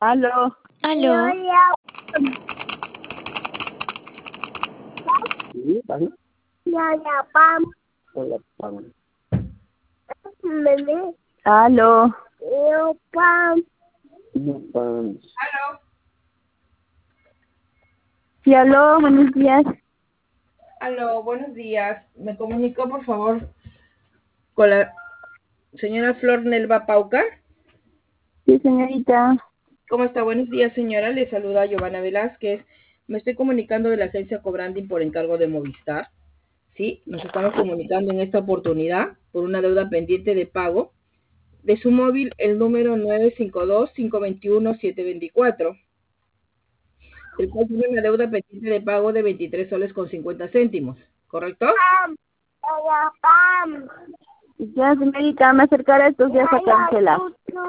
Aló. Aló. Sí, ¿vale? Hola, Pam. Aló. No, Pam. Sí, aló, buenos días. Aló, buenos días. Me comunicó, por favor, con la señora Flor Nelva Paucar. Sí, señorita. ¿Cómo está? Buenos días, señora. Le saluda Giovanna Velázquez. Me estoy comunicando de la agencia Cobranding por encargo de Movistar. Sí, nos estamos comunicando en esta oportunidad por una deuda pendiente de pago de su móvil, el número 952-521-724. El cual tiene una deuda pendiente de pago de 23 soles con 50 céntimos, ¿correcto? Ya, señorita, me acercaré estos días a cancelar.